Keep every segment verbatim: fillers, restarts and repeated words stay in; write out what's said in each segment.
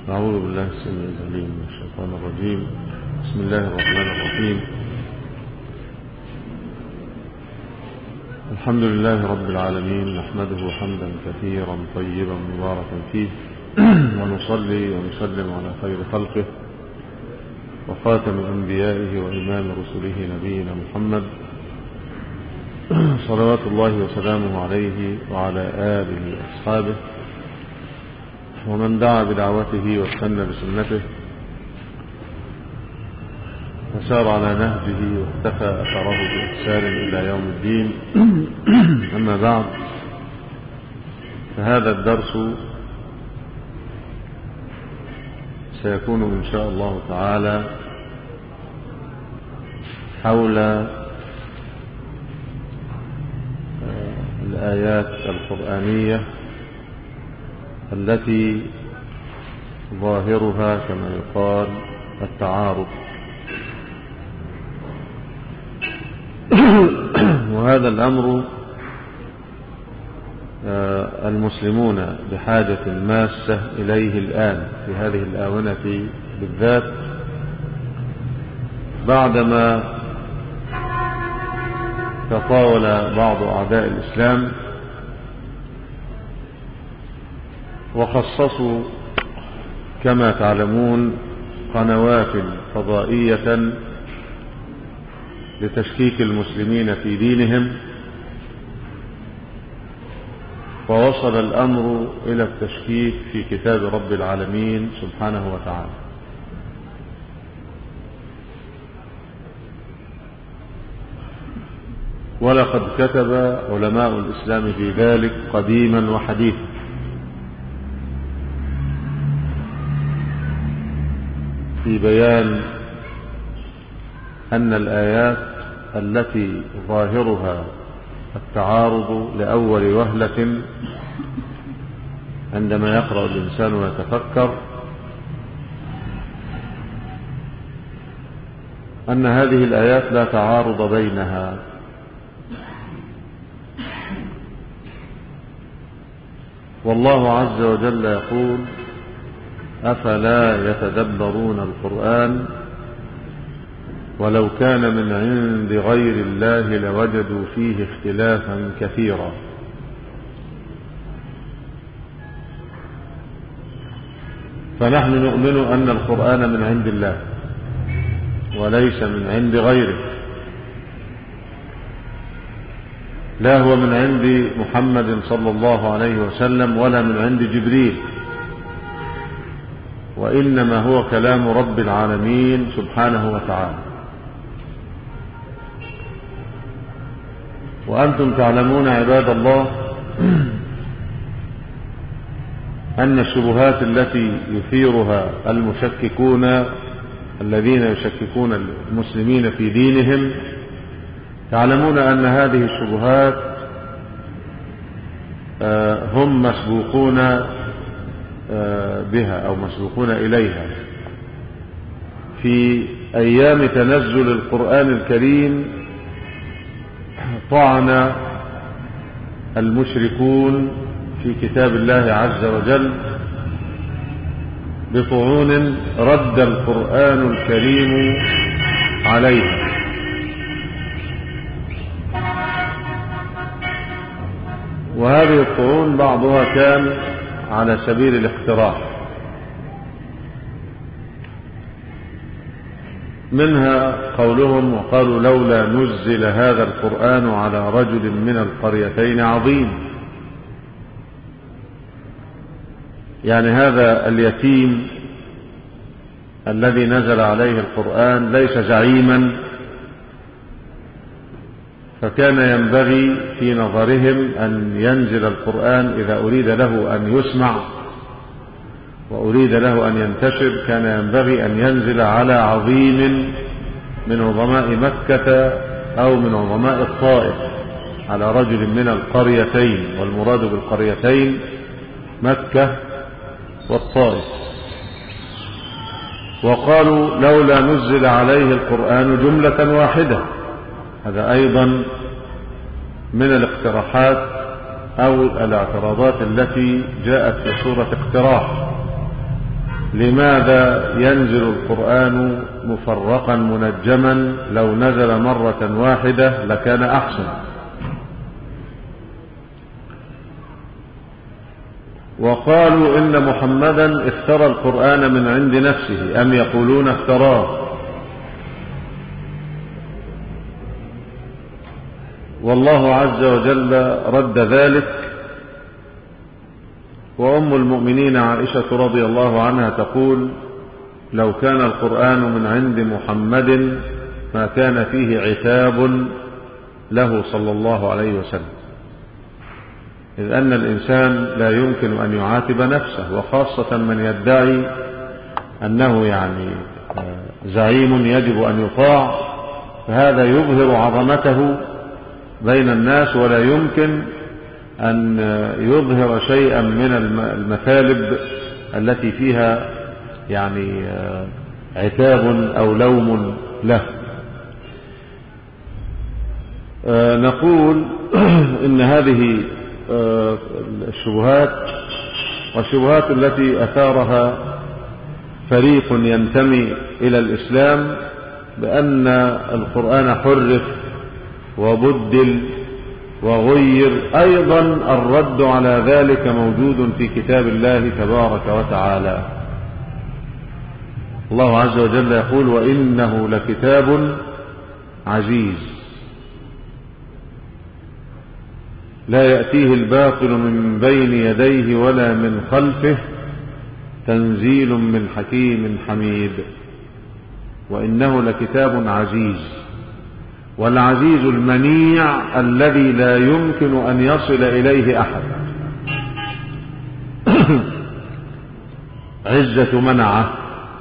أعوذ بالله السميع العليم من الشيطان الرجيم. بسم الله الرحمن الرحيم. الحمد لله رب العالمين، نحمده حمدا كثيرا طيبا مباركا فيه، ونصلي ونسلم على خير خلقه وخاتم أنبيائه وإمام رسله نبينا محمد صلوات الله وسلامه عليه وعلى آله وأصحابه ومن دعا بدعوته واستنى بسنته وسار على نهجه واختفى أثره بإحسان إلى يوم الدين. أما بعد، فهذا الدرس سيكون إن شاء الله تعالى حول الآيات القرآنية التي ظاهرها كما يقال التعارض. وهذا الأمر المسلمون بحاجة ماسة إليه الآن في هذه الآونة بالذات، بعدما تطاول بعض أعداء الإسلام وخصصوا كما تعلمون قنوات فضائية لتشكيك المسلمين في دينهم، ووصل الأمر إلى التشكيك في كتاب رب العالمين سبحانه وتعالى. ولقد كتب علماء الإسلام في ذلك قديما وحديثا، في بيان أن الآيات التي ظاهرها التعارض لأول وهلة عندما يقرأ الإنسان ويتفكر، أن هذه الآيات لا تعارض بينها، والله عز وجل يقول: أفلا يتدبرون القرآن ولو كان من عند غير الله لوجدوا فيه اختلافا كثيرا. فنحن نؤمن أن القرآن من عند الله وليس من عند غيره، لا هو من عند محمد صلى الله عليه وسلم ولا من عند جبريل، وإنما هو كلام رب العالمين سبحانه وتعالى. وأنتم تعلمون عباد الله أن الشبهات التي يثيرها المشككون الذين يشككون المسلمين في دينهم، تعلمون أن هذه الشبهات هم مسبوقون بها أو مسبوقون إليها. في أيام تنزل القرآن الكريم طعن المشركون في كتاب الله عز وجل بطعون رد القرآن الكريم عليها، وهذه الطعون بعضها كان على سبيل الاقتراح، منها قولهم وقالوا: لولا نزل هذا القرآن على رجل من القريتين عظيم. يعني هذا اليتيم الذي نزل عليه القرآن ليس زعيما، فكان ينبغي في نظرهم أن ينزل القرآن إذا أريد له أن يسمع وأريد له أن ينتشر، كان ينبغي أن ينزل على عظيم من عظماء مكة أو من عظماء الطائف، على رجل من القريتين، والمراد بالقريتين مكة والطائف. وقالوا: لولا نزل عليه القرآن جملة واحدة. هذا أيضا من الاقتراحات أو الاعتراضات التي جاءت في صورة اقتراح، لماذا ينزل القرآن مفرقا منجما؟ لو نزل مرة واحدة لكان أحسن. وقالوا إن محمدا افترى القرآن من عند نفسه أم يقولون افتراه. والله عز وجل رد ذلك. وأم المؤمنين عائشة رضي الله عنها تقول: لو كان القرآن من عند محمد ما كان فيه عتاب له صلى الله عليه وسلم، إذ أن الإنسان لا يمكن أن يعاتب نفسه، وخاصة من يدعي أنه يعني زعيم يجب أن يطاع، فهذا يظهر عظمته بين الناس، ولا يمكن أن يظهر شيئا من المثالب التي فيها يعني عتاب أو لوم له. نقول إن هذه الشبهات والشبهات التي أثارها فريق ينتمي إلى الإسلام بأن القرآن حرف وبدل وغير، أيضا الرد على ذلك موجود في كتاب الله تبارك وتعالى. الله عز وجل يقول: وإنه لكتاب عزيز لا يأتيه الباطل من بين يديه ولا من خلفه تنزيل من حكيم حميد. وإنه لكتاب عزيز، والعزيز المنيع الذي لا يمكن أن يصل إليه أحد. عزة منعه،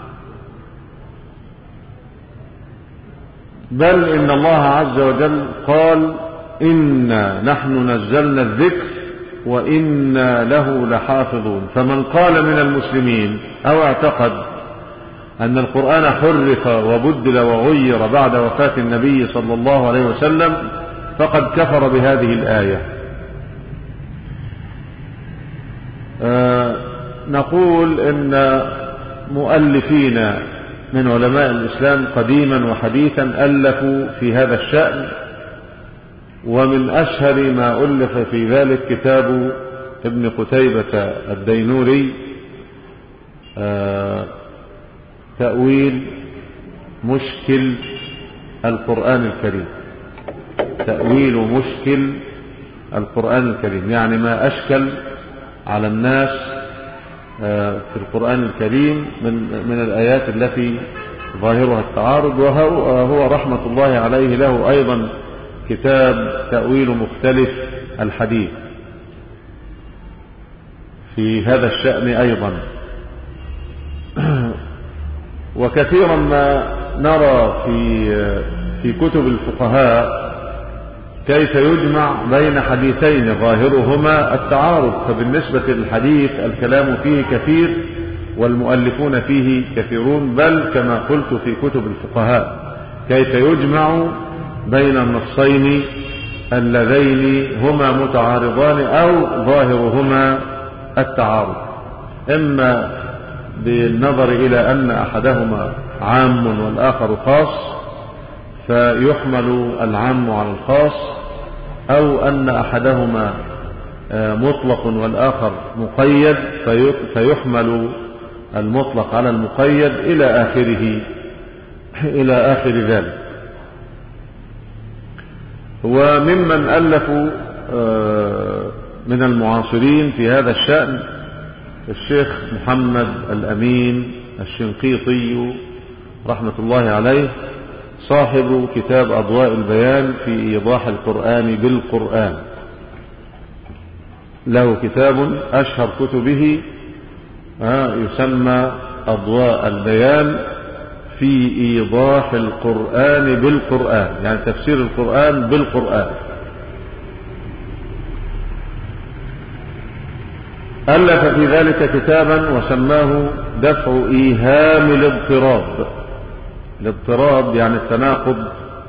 بل إن الله عز وجل قال: إنا نحن نزلنا الذكر وإنا له لحافظون. فمن قال من المسلمين أو اعتقد أن القرآن حرف وبدل وغير بعد وفاة النبي صلى الله عليه وسلم فقد كفر بهذه الآية. آه نقول إن مؤلفين من علماء الإسلام قديما وحديثا ألفوا في هذا الشأن، ومن أشهر ما ألف في ذلك كتاب ابن قتيبة الدينوري آه تأويل مشكل القرآن الكريم. تأويل مشكل القرآن الكريم، يعني ما أشكل على الناس في القرآن الكريم من من الآيات التي ظاهرها التعارض. وهو رحمة الله عليه له أيضا كتاب تأويل مختلف الحديث في هذا الشأن أيضا. وكثيرا ما نرى في في كتب الفقهاء كيف يجمع بين حديثين ظاهرهما التعارض. فبالنسبة للحديث الكلام فيه كثير والمؤلفون فيه كثيرون، بل كما قلت في كتب الفقهاء كيف يجمع بين النصين اللذين هما متعارضان أو ظاهرهما التعارض، إما بالنظر إلى أن أحدهما عام والآخر خاص فيحمل العام على الخاص، أو أن أحدهما مطلق والآخر مقيد فيحمل المطلق على المقيد إلى آخره إلى آخر ذلك. وممن ألفوا من المعاصرين في هذا الشأن الشيخ محمد الأمين الشنقيطي رحمة الله عليه، صاحب كتاب أضواء البيان في إيضاح القرآن بالقرآن. له كتاب أشهر كتبه يسمى أضواء البيان في إيضاح القرآن بالقرآن، يعني تفسير القرآن بالقرآن. ألف في ذلك كتابا وسماه دفع إيهام الاضطراب. الاضطراب يعني التناقض،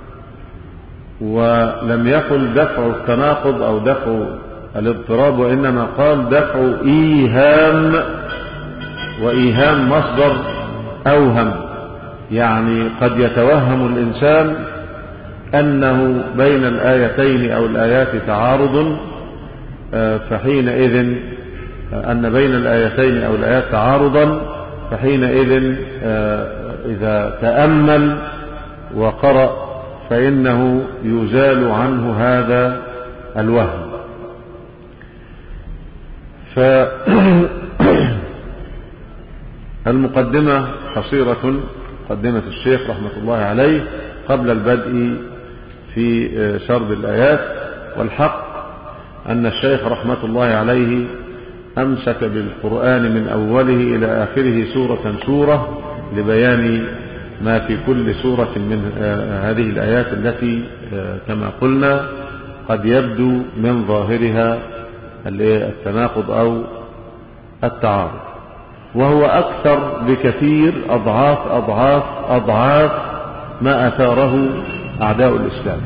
ولم يقل دفع التناقض أو دفع الاضطراب، وإنما قال دفع إيهام وإيهام مصدر أوهم، يعني قد يتوهم الإنسان أنه بين الآيتين أو الآيات تعارض، فحينئذ أن بين الآيتين أو الآيات تعارضا، فحينئذ إذا تأمل وقرأ فإنه يزال عنه هذا الوهم. فالمقدمة قصيرة، مقدمة الشيخ رحمة الله عليه قبل البدء في سرد الآيات. والحق أن الشيخ رحمة الله عليه أمسك بالقرآن من أوله إلى آخره سورة سورة لبيان ما في كل سورة من هذه الآيات التي كما قلنا قد يبدو من ظاهرها التناقض أو التعارض، وهو أكثر بكثير أضعاف أضعاف أضعاف ما أثاره أعداء الإسلام.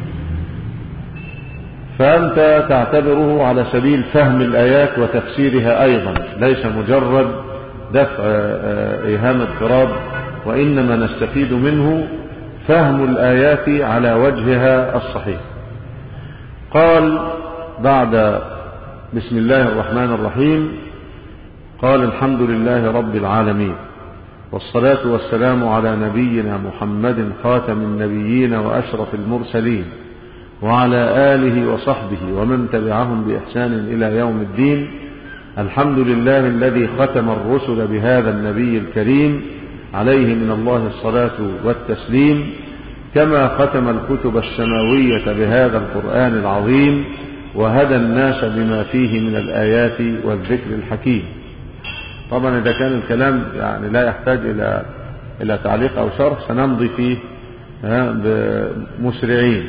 فأنت تعتبره على سبيل فهم الآيات وتفسيرها أيضا، ليس مجرد دفع إيهام اضطراب، وإنما نستفيد منه فهم الآيات على وجهها الصحيح. قال بعد بسم الله الرحمن الرحيم، قال الحمد لله رب العالمين، والصلاة والسلام على نبينا محمد خاتم النبيين وأشرف المرسلين، وعلى آله وصحبه ومن تبعهم بإحسان إلى يوم الدين. الحمد لله الذي ختم الرسل بهذا النبي الكريم عليه من الله الصلاة والتسليم، كما ختم الكتب السماوية بهذا القرآن العظيم، وهدى الناس بما فيه من الآيات والذكر الحكيم. طبعا إذا كان الكلام يعني لا يحتاج إلى إلى تعليق أو شرح سنمضي فيه مسرعين.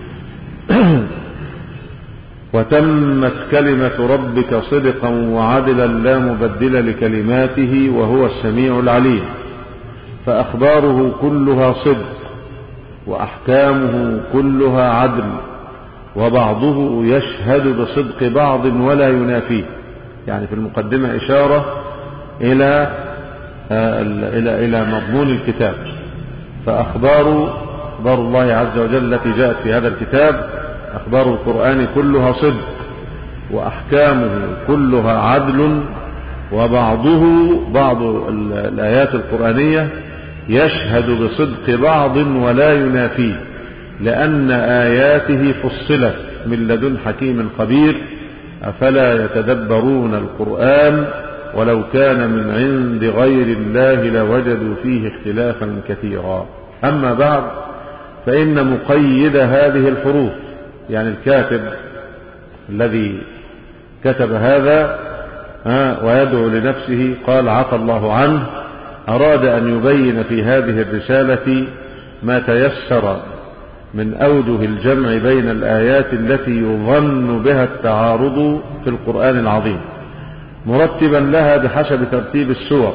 وتمت كلمة ربك صدقا وعدلا لا مبدل لكلماته وهو السميع العليم. فأخباره كلها صدق، وأحكامه كلها عدل، وبعضه يشهد بصدق بعض ولا ينافيه. يعني في المقدمة إشارة إلى إلى إلى مضمون الكتاب. فأخبار أخبار الله عز وجل التي جاءت في هذا الكتاب، أخبار القرآن كلها صدق، وأحكامه كلها عدل، وبعضه بعض الآيات القرآنية يشهد بصدق بعض ولا ينافيه، لأن آياته فصلت من لدن حكيم خبير. أفلا يتدبرون القرآن ولو كان من عند غير الله لوجدوا فيه اختلافا كثيرا. أما بعد، فإن مقيد هذه الحروف، يعني الكاتب الذي كتب هذا ويدعو لنفسه قال عفى الله عنه، أراد أن يبين في هذه الرسالة ما تيسر من أوجه الجمع بين الآيات التي يظن بها التعارض في القرآن العظيم، مرتبا لها بحسب ترتيب السور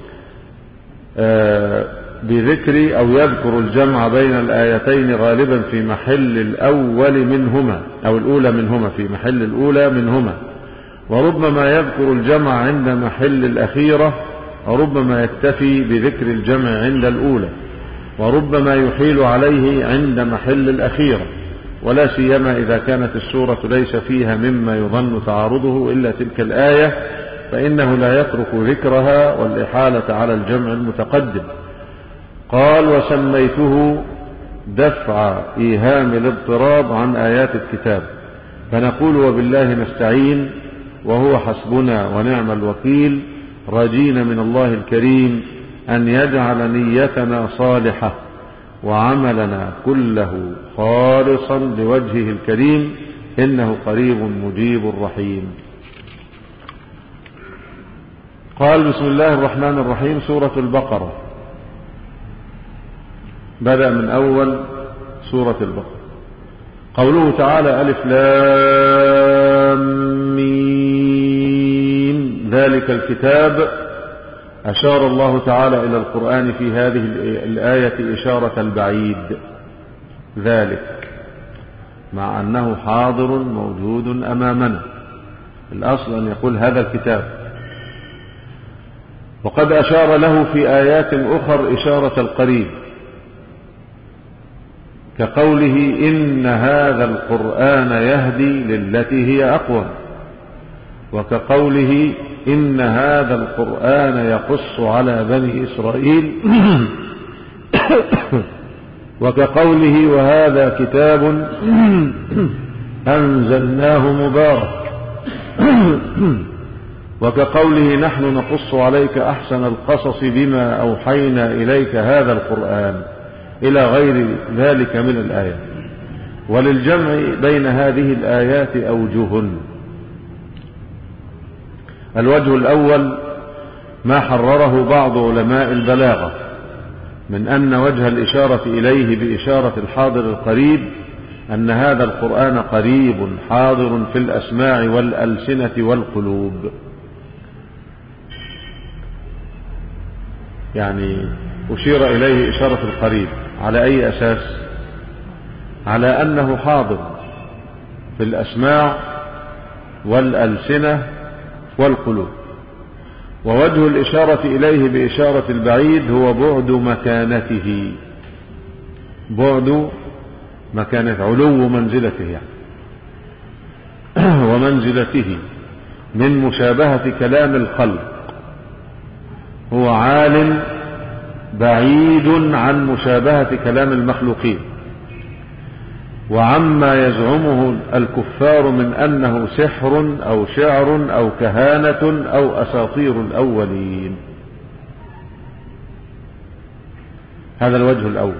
بذكر أو يذكر الجمع بين الآيتين غالبا في محل الأول منهما أو الأولى منهما، في محل الأولى منهما، وربما يذكر الجمع عند محل الأخيرة، وربما يكتفي بذكر الجمع عند الأولى، وربما يحيل عليه عند محل الأخيرة، ولا سيما إذا كانت السورة ليس فيها مما يظن تعارضه إلا تلك الآية، فإنه لا يترك ذكرها والإحالة على الجمع المتقدم. قال وسميته دفع إيهام الاضطراب عن آيات الكتاب، فنقول وبالله نستعين وهو حسبنا ونعم الوكيل، راجين من الله الكريم أن يجعل نيتنا صالحة وعملنا كله خالصا لوجهه الكريم، إنه قريب مجيب رحيم. قال بسم الله الرحمن الرحيم. سورة البقرة بدأ من أول سورة البقرة. قوله تعالى ألف لام ميم ذلك الكتاب، أشار الله تعالى إلى القرآن في هذه الآية إشارة البعيد، ذلك مع أنه حاضر موجود أمامنا. الأصل أن يقول هذا الكتاب، وقد أشار له في آيات أخر إشارة القريب، كقوله إن هذا القرآن يهدي للتي هي أقوم، وكقوله إن هذا القرآن يقص على بني إسرائيل وكقوله وهذا كتاب أنزلناه مبارك وكقوله نحن نقص عليك أحسن القصص بما أوحينا إليك هذا القرآن إلى غير ذلك من الآيات. وللجمع بين هذه الآيات أوجه. الوجه الأول ما حرره بعض علماء البلاغة من أن وجه الإشارة إليه بإشارة الحاضر القريب أن هذا القرآن قريب حاضر في الأسماع والألسنة والقلوب. يعني أشير إليه إشارة القريب على أي أساس؟ على أنه حاضر في الأسماع والألسنة والقلوب. ووجه الإشارة إليه بإشارة البعيد هو بعد مكانته، بعد مكانته، علو منزلته يعني ومنزلته من مشابهة كلام الخلق، هو عال بعيد عن مشابهة كلام المخلوقين وعما يزعمه الكفار من أنه سحر أو شعر أو كهانة أو أساطير الأولين. هذا الوجه الأول.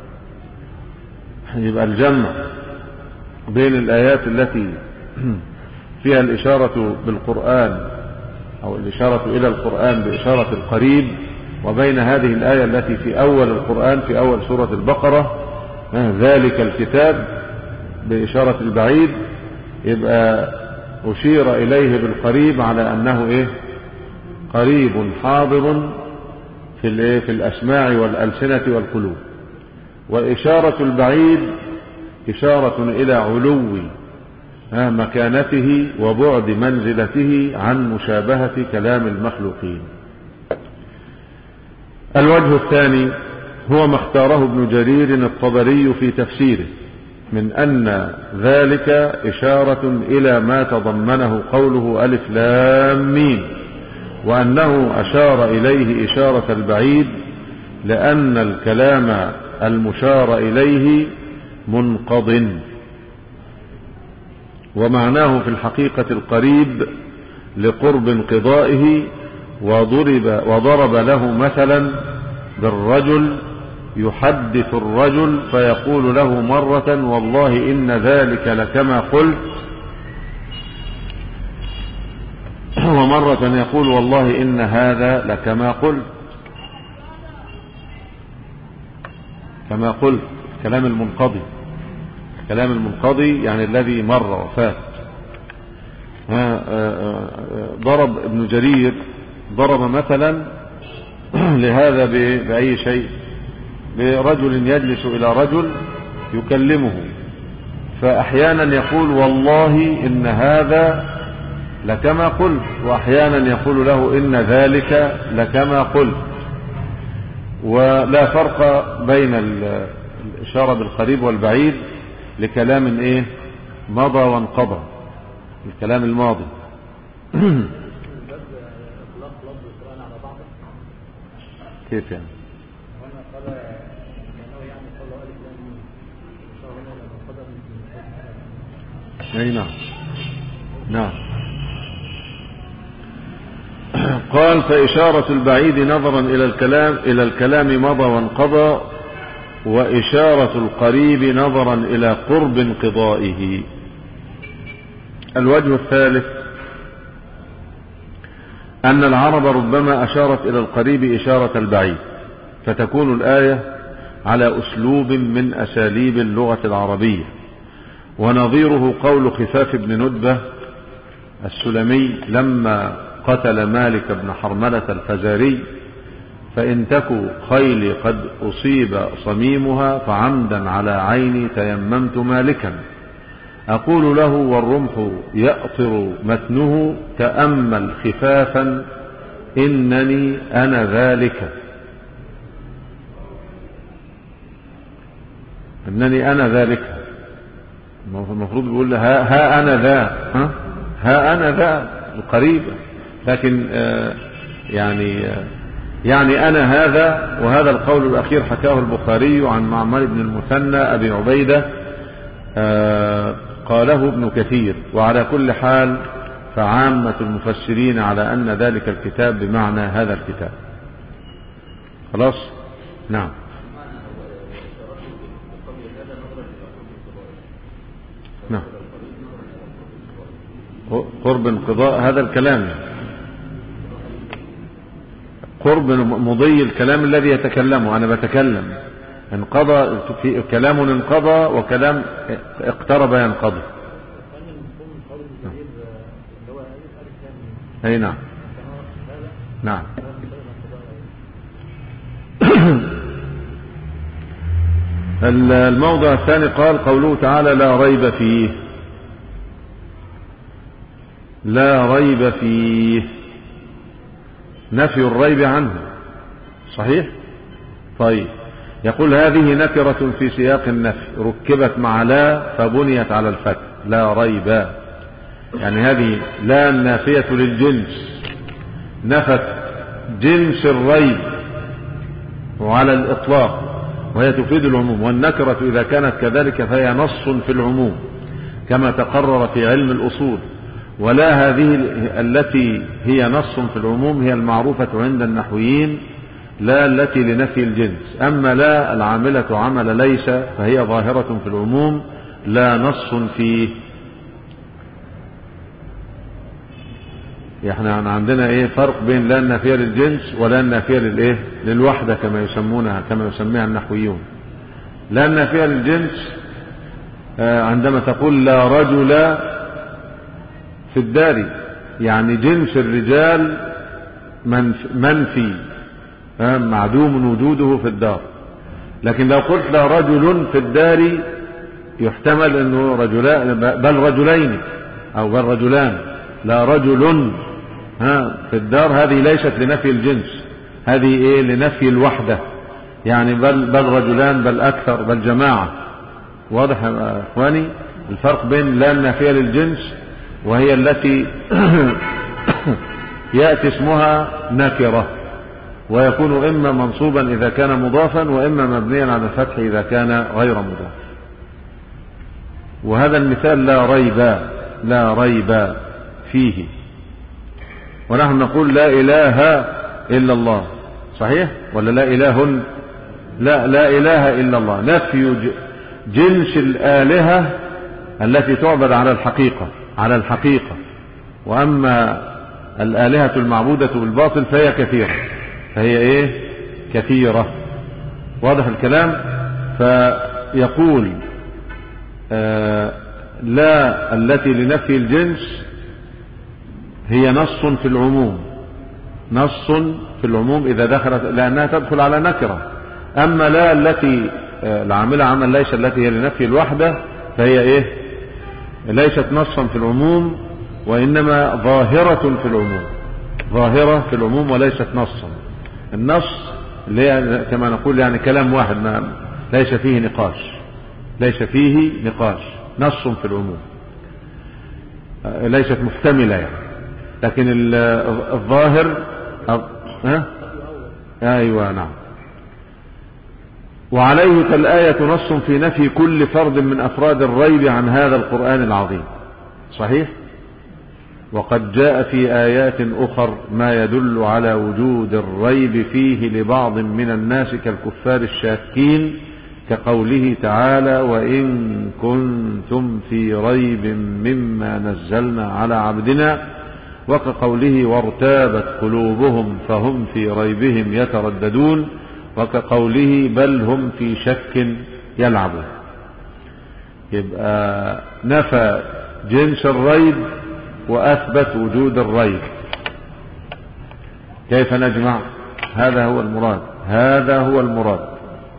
يبقى الجمع بين الآيات التي فيها الإشارة بالقرآن أو الإشارة إلى القرآن بإشارة القريب، وبين هذه الآية التي في أول القرآن في أول سورة البقرة ذلك الكتاب بإشارة البعيد، يبقى أشير إليه بالقريب على أنه إيه؟ قريب حاضر في الإيه؟ في الأسماع والألسنة والقلوب. وإشارة البعيد إشارة إلى علو مكانته وبعد منزلته عن مشابهة كلام المخلوقين. الوجه الثاني هو ما اختاره ابن جرير الطبري في تفسيره من أن ذلك إشارة إلى ما تضمنه قوله ألف لام ميم، وأنه أشار إليه إشارة البعيد لأن الكلام المشار إليه منقض، ومعناه في الحقيقة القريب لقرب انقضائه. وضرب, وضرب له مثلا بالرجل يحدث الرجل فيقول له مرة والله إن ذلك لكما قلت، ومرة يقول والله إن هذا لكما قلت، كما قلت كلام المنقضي، كلام المنقضي يعني الذي مر وفات. ضرب ابن جرير ضرب مثلا لهذا بأي شيء؟ برجل يجلس إلى رجل يكلمه، فأحيانا يقول والله إن هذا لكما قلت، وأحيانا يقول له إن ذلك لكما قلت. ولا فرق بين الإشارة بالقريب والبعيد لكلام إيه؟ مضى وانقضى، الكلام الماضي. كيف يعني؟ اي نعم نعم. قال فإشارة البعيد نظرا إلى الكلام إلى الكلام مضى وانقضى، وإشارة القريب نظرا إلى قرب انقضائه. الوجه الثالث أن العرب ربما أشارت إلى القريب إشارة البعيد، فتكون الآية على أسلوب من أساليب اللغة العربية. ونظيره قول خفاف بن ندبة السلمي لما قتل مالك بن حرملة الفزاري: فإن تكو خيلي قد أصيب صميمها فعمدا على عيني تيممت مالكا، أقول له والرمح يأطر متنه تأمل خفافا إنني أنا ذلك، إنني أنا ذلك. المفروض بيقول ها, ها أنا ذا، ها, ها أنا ذا قريبة، لكن آه يعني آه يعني أنا هذا. وهذا القول الأخير حكاه البخاري عن معمر بن المثنى أبي عبيدة، آه قاله ابن كثير. وعلى كل حال فعامة المفسرين على أن ذلك الكتاب بمعنى هذا الكتاب. خلاص؟ نعم. نعم. قرب انقضاء هذا الكلام، قرب مضي الكلام الذي يتكلمه. أنا بتكلم انقضى، في كلام انقضى وكلام اقترب ينقضي. أي نعم. نعم. الموضع الثاني قال قوله تعالى لا ريب فيه، لا ريب فيه نفي الريب عنه، صحيح؟ طيب، يقول هذه نكرة في سياق النفي ركبت مع لا فبنيت على الفتح، لا ريب، يعني هذه لا النافية للجنس نفت جنس الريب وعلى الإطلاق، وهي تفيد العموم. والنكرة إذا كانت كذلك فهي نص في العموم كما تقرر في علم الأصول. ولا هذه التي هي نص في العموم هي المعروفة عند النحويين، لا التي لنفي الجنس. أما لا العاملة عمل ليس فهي ظاهرة في العموم لا نص فيه. احنا عندنا ايه فرق بين لا النافية للجنس ولا النافية للايه للوحدة كما يسمونها، كما يسميها النحويون. لا النافية للجنس عندما تقول لا رجل في الدار، يعني جنس الرجال منفي معدوم وجوده في الدار. لكن لو قلت لا رجل في الدار يحتمل انه رجلان بل رجلين او بل رجلان. لا رجل ها في الدار هذه ليست لنفي الجنس، هذه ايه لنفي الوحدة، يعني بل بل رجلان بل اكثر بل جماعة. واضح يا اخواني الفرق بين لا النافية للجنس وهي التي يأتي اسمها نكرة ويكون اما منصوبا اذا كان مضافا واما مبنيا على الفتح اذا كان غير مضاف. وهذا المثال لا ريب، لا ريب فيه. ونحن نقول لا إله إلا الله، صحيح ولا لا إله؟ لا لا إله إلا الله، نفي جنس الآلهة التي تعبد على الحقيقة، على الحقيقة. وأما الآلهة المعبودة بالباطل فهي كثيرة، فهي إيه كثيرة. واضح الكلام؟ فيقول آه لا التي لنفي الجنس هي نص في العموم، نص في العموم إذا دخلت، لأنها تدخل على نكرة. أما لا التي العاملة عمل ليس التي هي لنفي الوحدة فهي إيه ليست نصا في العموم وإنما ظاهرة في العموم، ظاهرة في العموم وليست نصا. النص اللي هي كما نقول يعني كلام واحد ما ليس فيه نقاش، ليس فيه نقاش، نص في العموم ليست محتملة يعني. لكن الظاهر ها ايوه نعم. وعليه فالآية نص في نفي كل فرد من أفراد الريب عن هذا القرآن العظيم، صحيح. وقد جاء في آيات أخر ما يدل على وجود الريب فيه لبعض من الناس كالكفار الشاكين، كقوله تعالى وإن كنتم في ريب مما نزلنا على عبدنا، وكقوله وارتابت قلوبهم فهم في ريبهم يترددون، وكقوله بل هم في شك يلعبون. يبقى نفى جنس الريب وأثبت وجود الريب. كيف نجمع؟ هذا هو المراد، هذا هو المراد.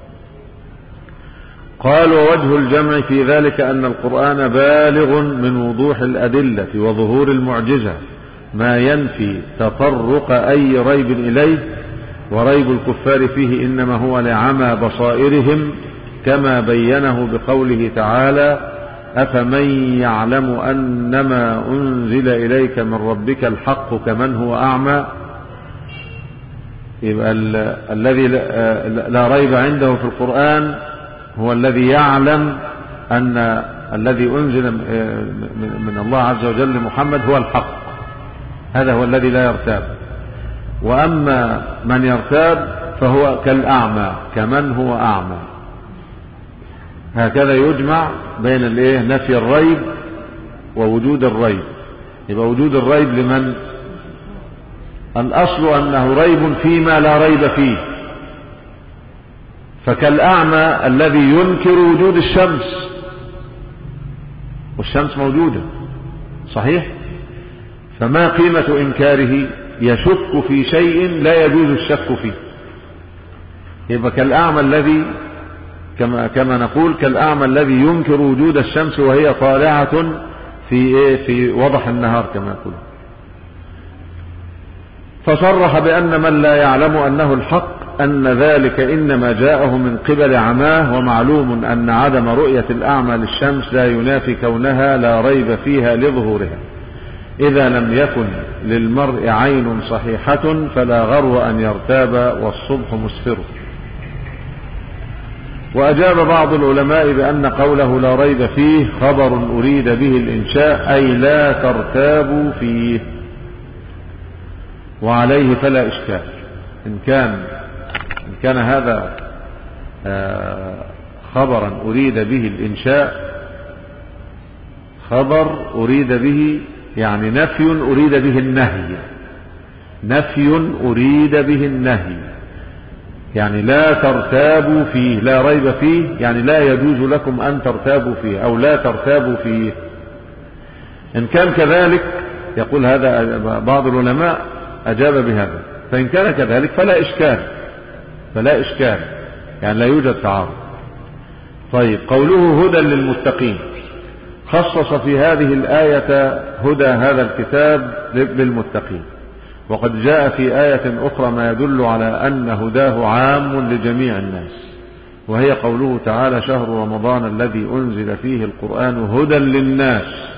قال ووجه الجمع في ذلك أن القرآن بالغ من وضوح الأدلة وظهور المعجزة ما ينفي تطرق أي ريب إليه، وريب الكفار فيه إنما هو لعمى بصائرهم، كما بينه بقوله تعالى: أفمن يعلم أنما أنزل إليك من ربك الحق كمن هو أعمى. يبقى الذي لا ريب عنده في القرآن هو الذي يعلم أن الذي أنزل من الله عز وجل لمحمد هو الحق، هذا هو الذي لا يرتاب. وأما من يرتاب فهو كالأعمى، كمن هو أعمى. هكذا يجمع بين الايه نفي الريب ووجود الريب. يبقى وجود الريب لمن؟ الأصل أنه ريب فيما لا ريب فيه، فكالأعمى الذي ينكر وجود الشمس، والشمس موجودة صحيح، فما قيمة إنكاره؟ يشك في شيء لا يجوز الشك فيه. يبقى كالأعمى الذي كما كما نقول كالأعمى الذي ينكر وجود الشمس وهي طالعة في ايه في وضح النهار كما يقول. فصرح بأن من لا يعلم أنه الحق أن ذلك إنما جاءه من قبل عماه، ومعلوم أن عدم رؤية الأعمى للشمس لا ينافي كونها لا ريب فيها لظهورها. إذا لم يكن للمرء عين صحيحة فلا غرو أن يرتاب والصبح مسفر. وأجاب بعض العلماء بأن قوله لا ريب فيه خبر أريد به الإنشاء، أي لا ترتابوا فيه، وعليه فلا إشكال. إن كان إن كان هذا خبرا أريد به الإنشاء، خبر أريد به يعني نفي أريد به النهي، نفي أريد به النهي، يعني لا ترتابوا فيه، لا ريب فيه يعني لا يجوز لكم أن ترتابوا فيه أو لا ترتابوا فيه. إن كان كذلك، يقول هذا بعض العلماء أجاب بهذا، فإن كان كذلك فلا إشكال، فلا إشكال يعني لا يوجد تعارض. طيب، قوله هدى للمتقين، خصص في هذه الآية هدى هذا الكتاب للمتقين، وقد جاء في آية أخرى ما يدل على أن هداه عام لجميع الناس، وهي قوله تعالى: شهر رمضان الذي أنزل فيه القرآن هدى للناس.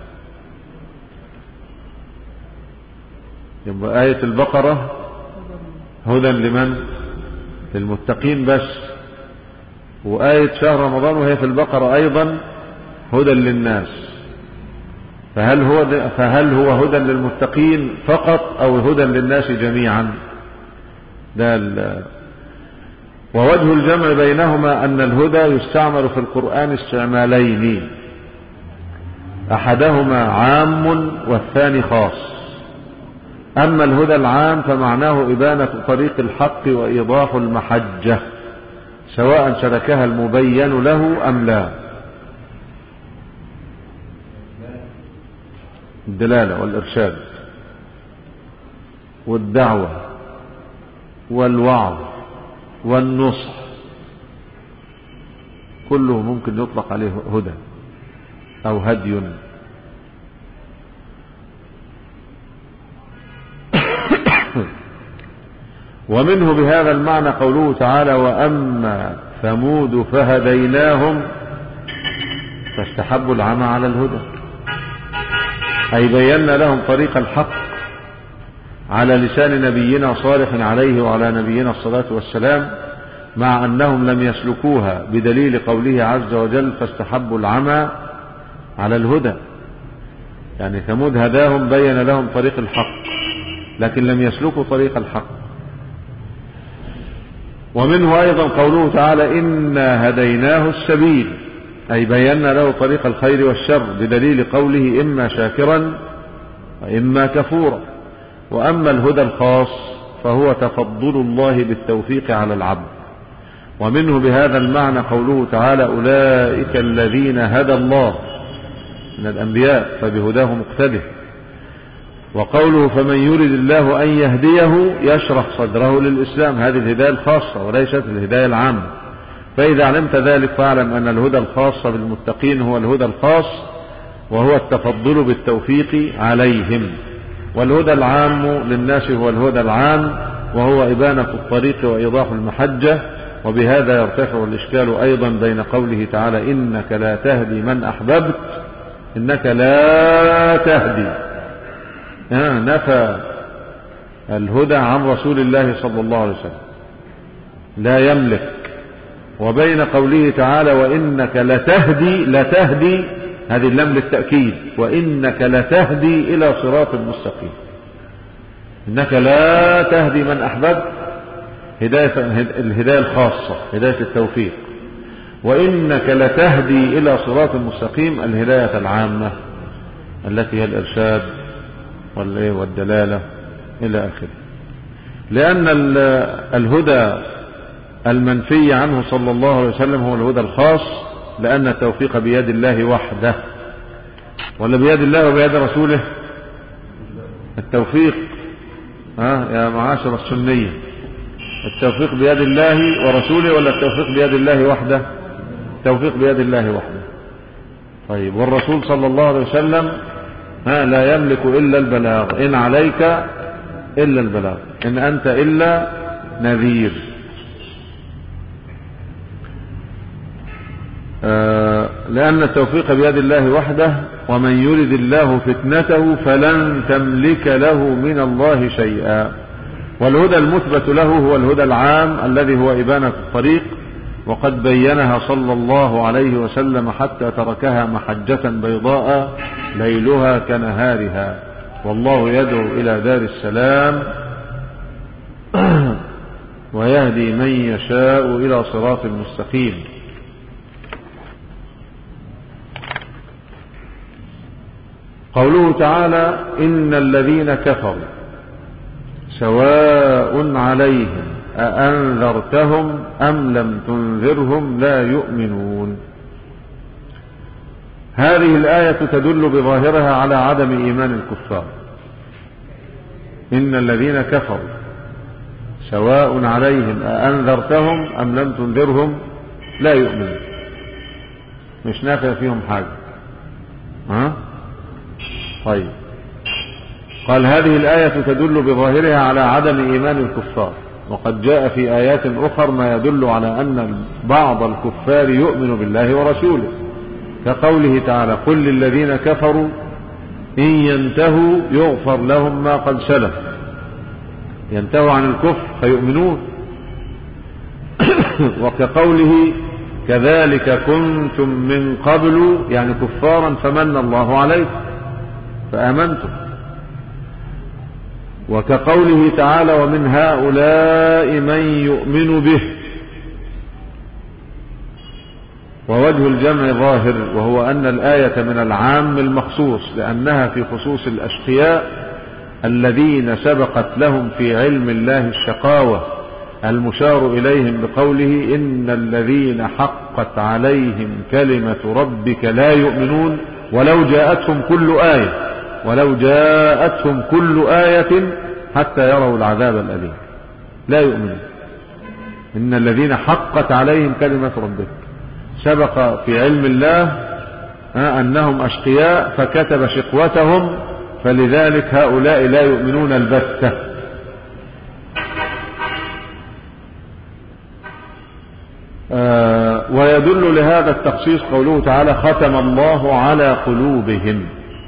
يبقى آية البقرة هدى لمن؟ للمتقين بس، وآية شهر رمضان وهي في البقرة أيضا هدى للناس. فهل هو فهل هو هدى للمتقين فقط أو هدى للناس جميعا؟ ده ووجه الجمع بينهما أن الهدى يستعمل في القرآن استعمالين، أحدهما عام والثاني خاص. أما الهدى العام فمعناه إبانة طريق الحق وإيضاح المحجة، سواء سلكها المبين له أم لا. الدلالة والإرشاد والدعوة والوعظ والنصح كله ممكن يطلق عليه هدى أو هدي. ومنه بهذا المعنى قوله تعالى: وأما ثمود فهديناهم فاستحبوا العمى على الهدى، أي بينا لهم طريق الحق على لسان نبينا صالح عليه وعلى نبينا الصلاة والسلام، مع أنهم لم يسلكوها بدليل قوله عز وجل: فاستحبوا العمى على الهدى. يعني ثمود هداهم، بين لهم طريق الحق، لكن لم يسلكوا طريق الحق. ومنه أيضا قوله تعالى: إنا هديناه السبيل، أي بينا له طريق الخير والشر بدليل قوله: إما شاكرا وإما كفورا. وأما الهدى الخاص فهو تفضل الله بالتوفيق على العبد. ومنه بهذا المعنى قوله تعالى: أولئك الذين هدى الله من الأنبياء فبهداه مقتده. وقوله: فمن يرد الله أن يهديه يشرح صدره للإسلام، هذه الهداية الخاصة وليست الهداية العامة. فإذا علمت ذلك فاعلم أن الهدى الخاص بالمتقين هو الهدى الخاص، وهو التفضل بالتوفيق عليهم. والهدى العام للناس هو الهدى العام، وهو إبانة الطريق وإيضاح المحجة. وبهذا يرتفع الإشكال أيضا بين قوله تعالى إنك لا تهدي من أحببت، إنك لا تهدي، آه نفى الهدى عن رسول الله صلى الله عليه وسلم، لا يملك. وبين قوله تعالى وإنك لتهدي، لتهدي هذه اللام للتأكيد، وإنك لتهدي إلى صراط مستقيم. إنك لا تهدي من أحببت هداية الهداية الخاصة، هداية التوفيق، وإنك لتهدي إلى صراط مستقيم الهداية العامة التي هي الإرشاد والدلالة إلى آخره. لأن الهدى المنفي عنه صلى الله عليه وسلم هو الهدى الخاص، لأن التوفيق بيد الله وحده، ولا بيد الله وبيد رسوله التوفيق؟ ها يا معاشر السنية، التوفيق بيد الله ورسوله ولا التوفيق بيد الله وحده؟ التوفيق بيد الله وحده. طيب والرسول صلى الله عليه وسلم ها لا يملك إلا البلاغ، إن عليك إلا البلاغ، إن أنت إلا نذير. آه لأن التوفيق بيد الله وحده، ومن يرد الله فتنته فلن تملك له من الله شيئا. والهدى المثبت له هو الهدى العام الذي هو إبانة الطريق، وقد بينها صلى الله عليه وسلم حتى تركها محجة بيضاء ليلها كنهارها، والله يدعو إلى دار السلام ويهدي من يشاء إلى صراط مستقيم. قوله تعالى إن الذين كفروا سواء عليهم أأنذرتهم أم لم تنذرهم لا يؤمنون. هذه الآية تدل بظاهرها على عدم إيمان الكفار. إن الذين كفروا سواء عليهم أأنذرتهم أم لم تنذرهم لا يؤمنون، مش نافع فيهم حاجة. ها؟ طيب، قال هذه الآية تدل بظاهرها على عدم إيمان الكفار، وقد جاء في آيات أخر ما يدل على أن بعض الكفار يؤمن بالله ورسوله، كقوله تعالى قل للذين كفروا إن ينتهوا يغفر لهم ما قد سلف. ينتهوا عن الكفر فيؤمنون. وكقوله كذلك كنتم من قبل، يعني كفارا فمن الله عليكم فآمنتم. وكقوله تعالى ومن هؤلاء من يؤمن به. ووجه الجمع ظاهر، وهو أن الآية من العام المخصوص، لأنها في خصوص الأشقياء الذين سبقت لهم في علم الله الشقاوة، المشار إليهم بقوله إن الذين حقت عليهم كلمة ربك لا يؤمنون ولو جاءتهم كل آية ولو جاءتهم كل آية حتى يروا العذاب الأليم. لا يؤمنون. إن الذين حقت عليهم كلمة ربك، سبق في علم الله أنهم أشقياء فكتب شقوتهم، فلذلك هؤلاء لا يؤمنون البتة. آه ويدل لهذا التخصيص قوله تعالى ختم الله على قلوبهم،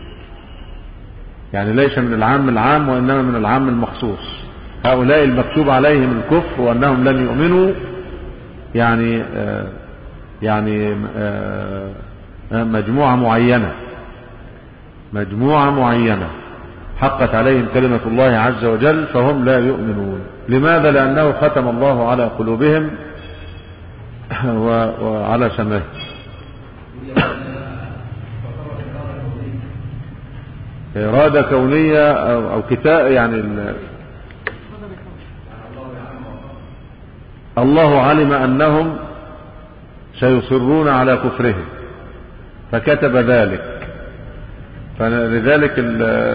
يعني ليس من العام العام وإنما من العام المخصوص. هؤلاء المكتوب عليهم الكفر وأنهم لن يؤمنوا، يعني آه يعني آه مجموعة معينة مجموعة معينة حقت عليهم كلمة الله عز وجل فهم لا يؤمنون. لماذا؟ لأنه ختم الله على قلوبهم وعلى سمعهم. إرادة كونية أو كتاب، يعني الله علم أنهم سيصرون على كفرهم فكتب ذلك. فلذلك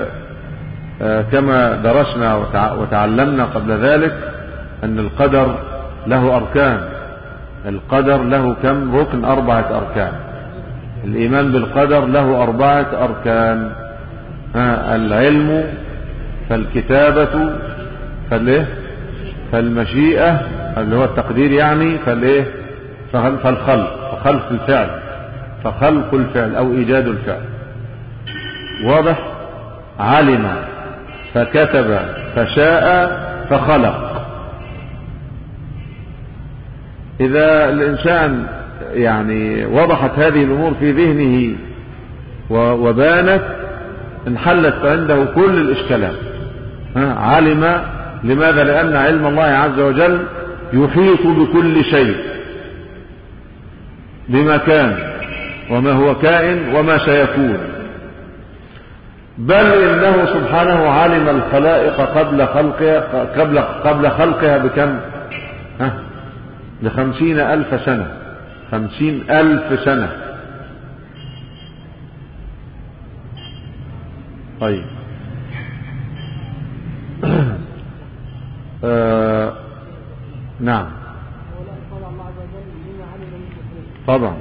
كما درسنا وتعلمنا قبل ذلك أن القدر له أركان. القدر له كم ركن؟ أربعة أركان. الإيمان بالقدر له أربعة أركان: العلم فالكتابة فالايه فالمشيئة اللي هو التقدير يعني فالايه فالخلق فخلق الفعل فخلق الفعل او ايجاد الفعل. واضح؟ علم فكتب فشاء فخلق. اذا الانسان يعني وضحت هذه الامور في ذهنه وبانت انحلت عنده كل الاشكالات. علم لماذا؟ لان علم الله عز وجل يحيط بكل شيء بما كان وما هو كائن وما سيكون، بل إنه سبحانه علم الخلائق قبل خلقها قبل قبل خلقها بكم؟ ها بخمسين ألف سنة خمسين ألف سنة. طيب آه نعم طبعا.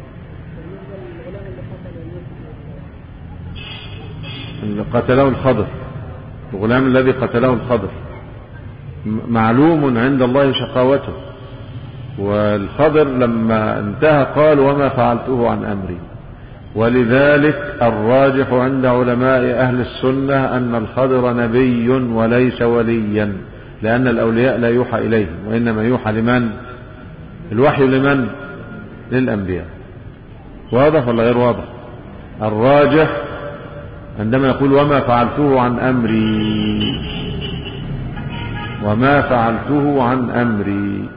اللي قتله الخضر، الغلام الذي قتله الخضر معلوم عند الله شقاوته، والخضر لما انتهى قال وما فعلته عن أمري. ولذلك الراجح عند علماء أهل السنة أن الخضر نبي وليس وليا، لأن الأولياء لا يوحى إليهم وإنما يوحى لمن؟ الوحي لمن؟ للأنبياء. واضح ولا غير واضح؟ الراجح عندما يقول وما فعلته عن أمري، وما فعلته عن أمري،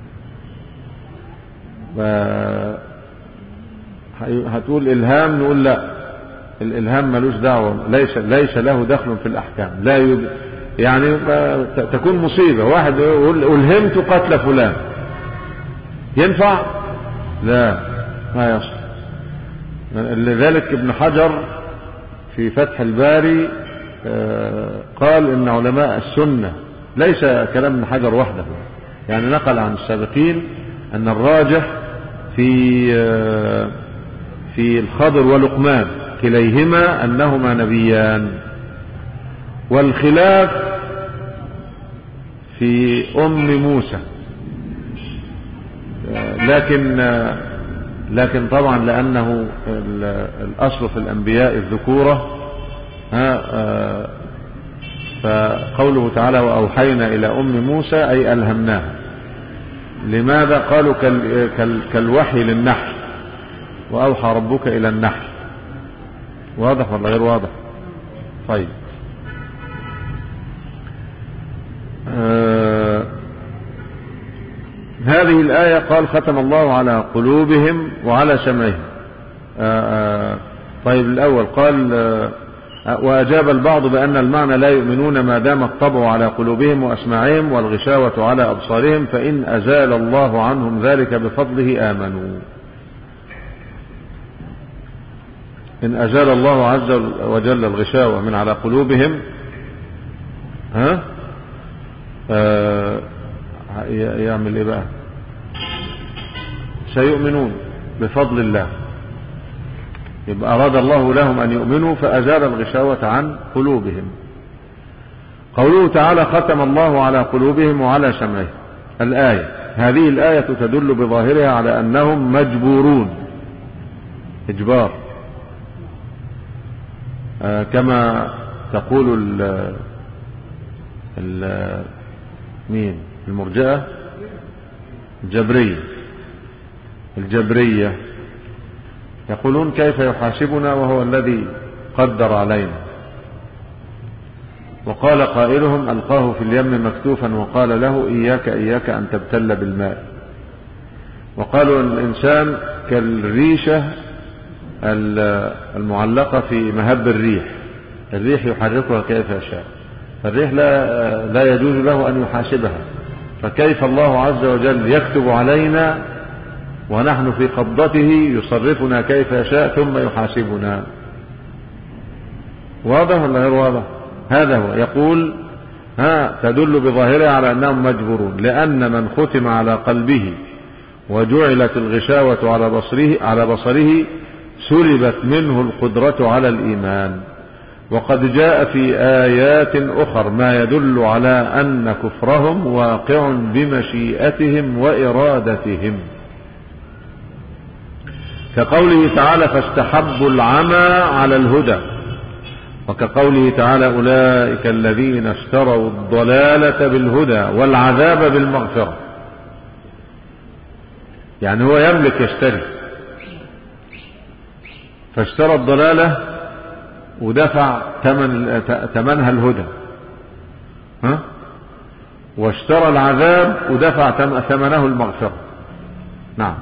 هتقول إلهام، نقول لا، الإلهام ملوش دعوة، ليس ليس له دخل في الأحكام، لا يب... يعني تكون مصيبة واحد يقول ألهمت قتل فلان، ينفع؟ لا، ما يصح. لذلك ابن حجر في فتح الباري قال إن علماء السنة، ليس كلام ابن حجر وحده، يعني نقل عن السابقين أن الراجح في في الخضر ولقمان كليهما أنهما نبيان، والخلاف في أم موسى. لكن لكن طبعا لأنه الأصل في الأنبياء الذكورة، فقوله تعالى وأوحينا إلى أم موسى أي ألهمناها. لماذا؟ قالوا كالوحي للنحل، وأوحى ربك إلى النحل. واضح ولا غير واضح؟ طيب آه هذه الآية قال ختم الله على قلوبهم وعلى سمعهم. آه آه طيب الأول قال آه وأجاب البعض بأن المعنى لا يؤمنون ما دام الطبع على قلوبهم وأسماعهم والغشاوة على أبصارهم، فإن أزال الله عنهم ذلك بفضله آمنوا. إن أزال الله عز وجل الغشاوة من على قلوبهم ها آه يعمل إيه بقى؟ سيؤمنون بفضل الله. يبقى أراد الله لهم أن يؤمنوا فأزال الغشاوة عن قلوبهم. قوله تعالى ختم الله على قلوبهم وعلى سمعهم، الآية هذه الآية تدل بظاهرها على أنهم مجبورون إجبار، آه كما تقول ال ال مين المرجئة الجبرية الجبرية يقولون كيف يحاسبنا وهو الذي قدر علينا. وقال قائلهم ألقاه في اليم مكتوفا وقال له إياك إياك أن تبتل بالماء. وقالوا الإنسان كالريشة المعلقة في مهب الريح، الريح يحركها كيف يشاء، فالريح لا, لا يجوز له أن يحاسبها، فكيف الله عز وجل يكتب علينا ونحن في قبضته يصرفنا كيف يشاء ثم يحاسبنا؟ واضح ولا غير واضح؟ هذا هو. يقول ها تدل بظاهرها على أنهم مجبورون، لأن من ختم على قلبه وجعلت الغشاوة على بصره على بصره سلبت منه القدرة على الإيمان، وقد جاء في آيات أخر ما يدل على أن كفرهم واقع بمشيئتهم وإرادتهم، كقوله تعالى فاستحبوا العمى على الهدى، وكقوله تعالى أولئك الذين اشتروا الضلالة بالهدى والعذاب بالمغفرة. يعني هو يملك يشتري، فاشترى الضلالة ودفع ثمن ثمنها الهدى، ها؟ واشترى العذاب ودفع ثمنه المغفرة. نعم.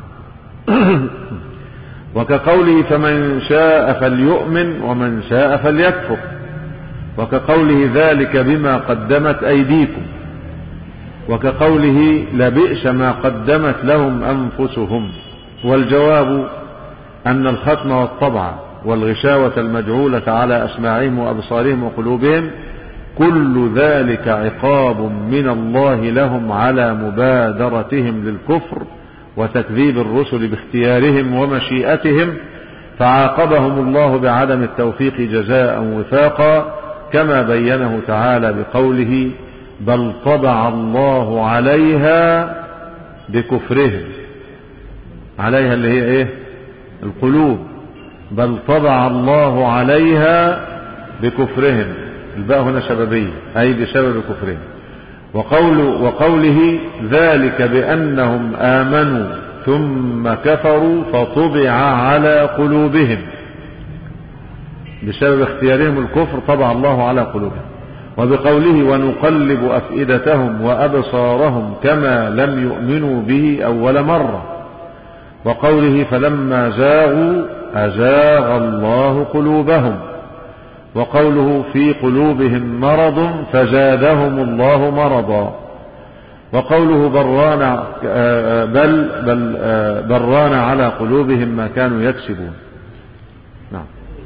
وكقوله فمن شاء فليؤمن ومن شاء فليكفر، وكقوله ذلك بما قدمت أيديكم، وكقوله لبئس ما قدمت لهم أنفسهم. والجواب أن الختم والطبع والغشاوة المجعولة على أسماعهم وأبصارهم وقلوبهم كل ذلك عقاب من الله لهم على مبادرتهم للكفر وتكذيب الرسل باختيارهم ومشيئتهم، فعاقبهم الله بعدم التوفيق جزاء وفاقا، كما بينه تعالى بقوله بل طبع الله عليها بكفرهم. عليها اللي هي ايه؟ القلوب. بل طبع الله عليها بكفرهم، الباء هنا سببية أي بسبب كفرهم. وقول وقوله ذلك بأنهم آمنوا ثم كفروا فطبع على قلوبهم، بسبب اختيارهم الكفر طبع الله على قلوبهم. وبقوله ونقلب أفئدتهم وأبصارهم كما لم يؤمنوا به أول مرة. وقوله فلما زاغوا أزاغ الله قلوبهم. وقوله في قلوبهم مرض فزادهم الله مرضا. وقوله بران بل بل بران على قلوبهم ما كانوا يكسبون. نعم.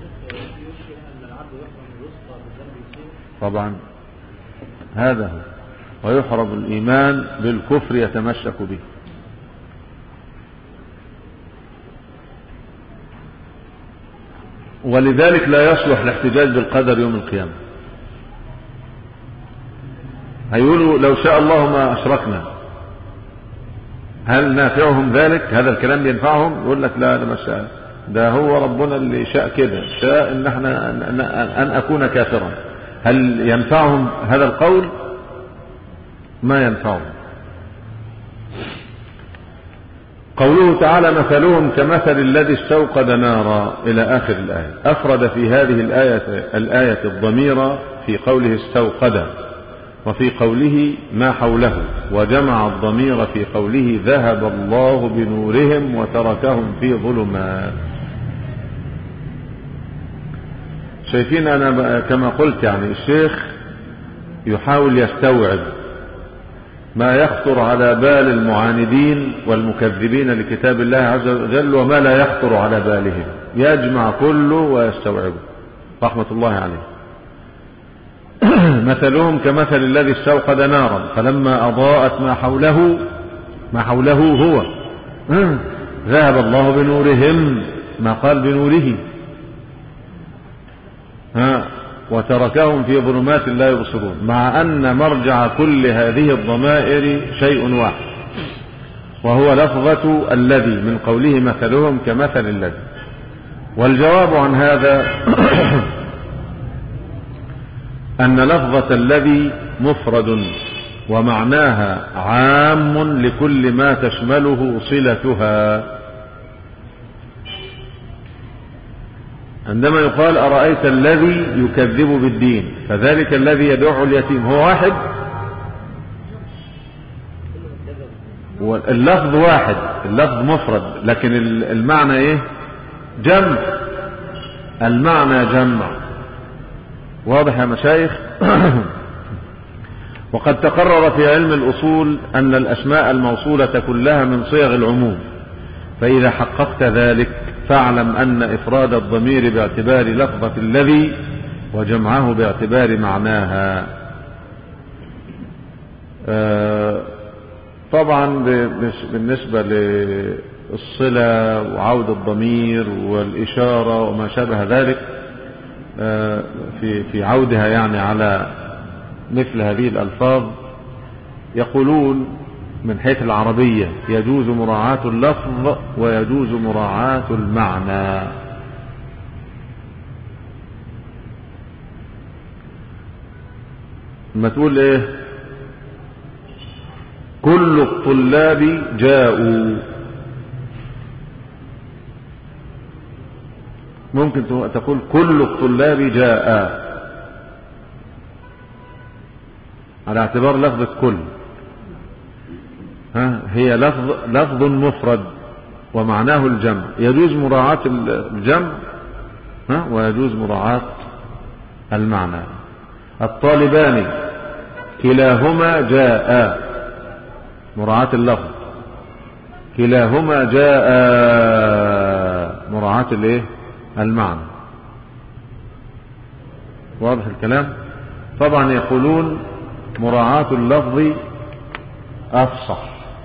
طبعا هذا هو، ويحرم الإيمان بالكفر يتمسك به. ولذلك لا يصلح الاحتجاج بالقدر يوم القيامة. هيقولوا لو شاء الله ما أشركنا، هل نافعهم ذلك؟ هذا الكلام ينفعهم؟ يقول لك لا ده مش، ده هو ربنا اللي شاء كده، شاء ان احنا ان اكون كافرا. هل ينفعهم هذا القول؟ ما ينفعهم. قوله تعالى مثلهم كمثل الذي استوقد نارا إلى آخر الآية. أفرد في هذه الآية, الآية الضمير في قوله استوقد، وفي قوله ما حوله، وجمع الضمير في قوله ذهب الله بنورهم وتركهم في ظلمات. شايفين أنا كما قلت يعني الشيخ يحاول يستوعب ما يخطر على بال المعاندين والمكذبين لكتاب الله عز وجل وما لا يخطر على بالهم، يجمع كله ويستوعبه رحمة الله عليه. مثلهم كمثل الذي استوقد نارا فلما أضاءت ما حوله، ما حوله هو ذهب الله بنورهم، ما قال بنوره، ها وتركهم في ظلمات لا يبصرون، مع أن مرجع كل هذه الضمائر شيء واحد، وهو لفظة الذي من قوله مثلهم كمثل الذي. والجواب عن هذا أن لفظة الذي مفرد ومعناها عام لكل ما تشمله صلتها. عندما يقال أرأيت الذي يكذب بالدين، فذلك الذي يدعو اليتيم هو واحد، اللفظ واحد، اللفظ مفرد، لكن المعنى ايه؟ جمع، المعنى جمع. واضح يا مشايخ؟ وقد تقرر في علم الأصول أن الأسماء الموصولة كلها من صيغ العموم، فإذا حققت ذلك فاعلم أن إفراد الضمير باعتبار لفظة الذي وجمعه باعتبار معناها. آه طبعا بالنسبة للصلة وعود الضمير والإشارة وما شابه ذلك في في عودها يعني على مثل هذه الألفاظ، يقولون من حيث العربية يجوز مراعاة اللفظ ويجوز مراعاة المعنى. لما تقول ايه كل الطلاب جاءوا، ممكن تقول كل الطلاب جاء على اعتبار لفظة كل، ها هي لفظ لفظ مفرد ومعناه الجمع، يجوز مراعاة الجمع ها ويجوز مراعاة المعنى. الطالبان كلاهما جاء، مراعاة اللفظ، كلاهما جاء مراعاة الايه المعنى. واضح الكلام؟ طبعا يقولون مراعاة اللفظ أفصح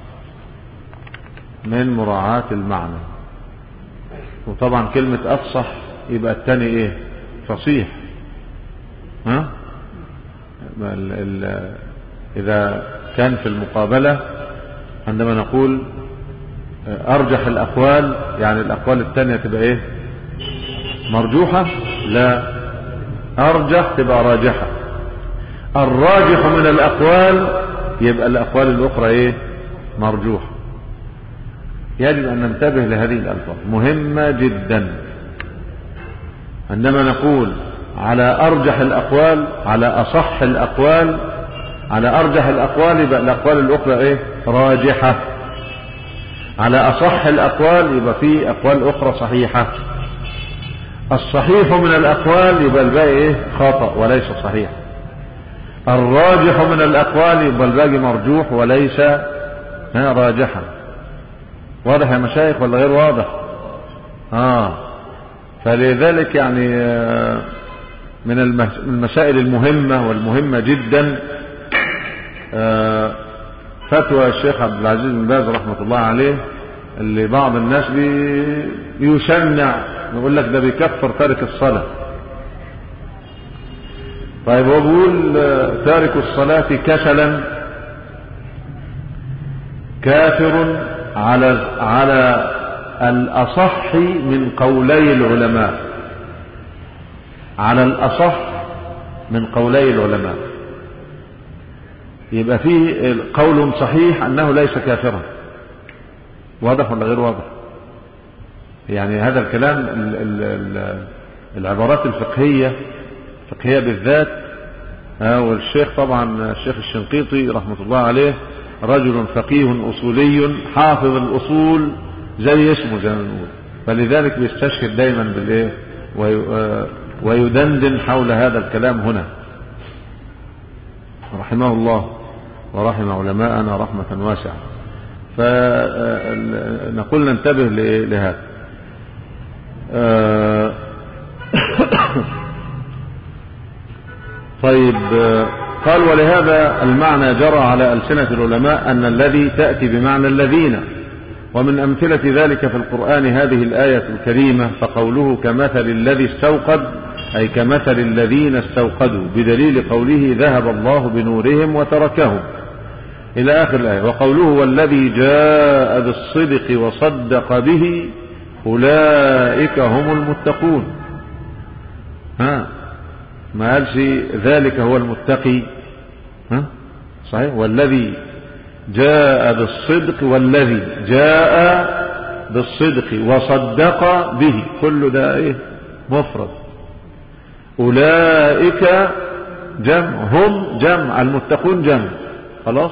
من مراعاة المعنى، وطبعا كلمة أفصح يبقى الثاني ايه فصيح. ها ال ال إذا كان في المقابلة عندما نقول أرجح الأقوال، يعني الأقوال الثانية تبقى ايه مرجوحة؟ لا، أرجح تبقى راجحة. الراجح من الأقوال يبقى الأقوال الأخرى ايه مرجوحة. يجب أن ننتبه لهذه الألفاظ، مهمة جدا. عندما نقول على أرجح الأقوال، على أصح الأقوال، على أرجح الأقوال يبقى الأقوال الأخرى ايه راجحة. على أصح الأقوال يبقى في أقوال أخرى صحيحة. الصحيح من الأقوال يبقى الباقي ايه خطأ وليس صحيح. الراجح من الأقوال يبقى الباقي مرجوح وليس راجحا. واضح يا مشايخ ولا غير واضح؟ آه فلذلك يعني من المسائل المهمة والمهمة جدا فتوى الشيخ عبد العزيز بن باز رحمة الله عليه، اللي بعض الناس بيشنع يقول لك ده بيكفر تارك الصلاة. طيب هو بيقول تارك الصلاة كسلا كافر على على الأصح من قولي العلماء، على الأصح من قولي العلماء. يبقى فيه قول صحيح أنه ليس كافرا. واضح ولا غير واضح؟ يعني هذا الكلام ال ال ال العبارات الفقهية الفقهية بالذات، والشيخ طبعا الشيخ الشنقيطي رحمة الله عليه رجل فقيه أصولي حافظ الأصول زي اسمه زي ما نقول، فلذلك بيستشهد دايما بالايه ويدندن حول هذا الكلام هنا رحمه الله ورحم علماءنا رحمة واسعة. فنقول ننتبه لهذا. طيب قال ولهذا المعنى جرى على ألسنة العلماء أن الذي تأتي بمعنى الذين، ومن أمثلة ذلك في القرآن هذه الآية الكريمة، فقوله كمثل الذي استوقد أي كمثل الذين استوقدوا، بدليل قوله ذهب الله بنورهم وتركهم إلى آخر الآية. وقوله والذي جاء بالصدق وصدق به أولئك هم المتقون. ها ما قالش ذلك هو المتقي، ها صحيح، والذي جاء بالصدق، والذي جاء بالصدق وصدق به، كل ده ايه مفرد. أولئك جمع، هم جمع، المتقون جمع، خلاص.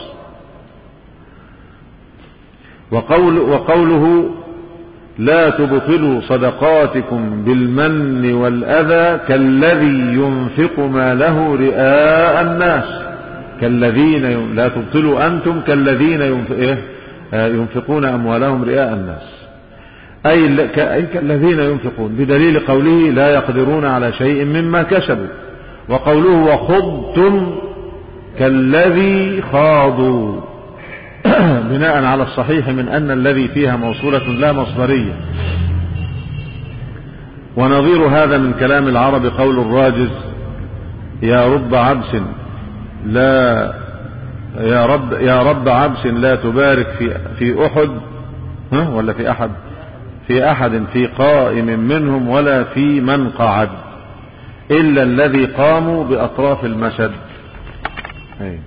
وقول وقوله لا تبطلوا صدقاتكم بالمن والأذى كالذي ينفق ماله رئاء الناس، كالذين لا تبطلوا أنتم كالذين ينفقون أموالهم رئاء الناس، أي كالذين ينفقون، بدليل قوله لا يقدرون على شيء مما كسبوا. وقوله وخضتم كالذي خاضوا، بناء على الصحيح من أن الذي فيها موصولة لا مصدرية. ونظير هذا من كلام العرب قول الراجز: يا رب عبس لا يا رب يا رب عبس لا تبارك في في أحد، ها ولا في أحد في أحد في قائم منهم ولا في من قعد إلا الذي قاموا بأطراف المشد. أي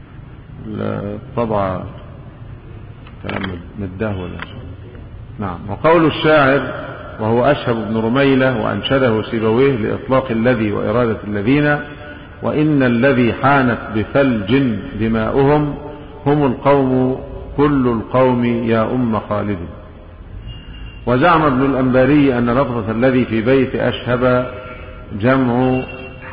طبعا كلام مداه ولا. نعم. وقول الشاعر وهو أشهب بن رميلة وأنشده سيبويه لإطلاق الذي وإرادة الذين: وإن الذي حانت بثلج دماؤهم هم القوم كل القوم يا أم خالد. وزعم ابن الأنباري أن لفظة الذي في بيت أشهب جمع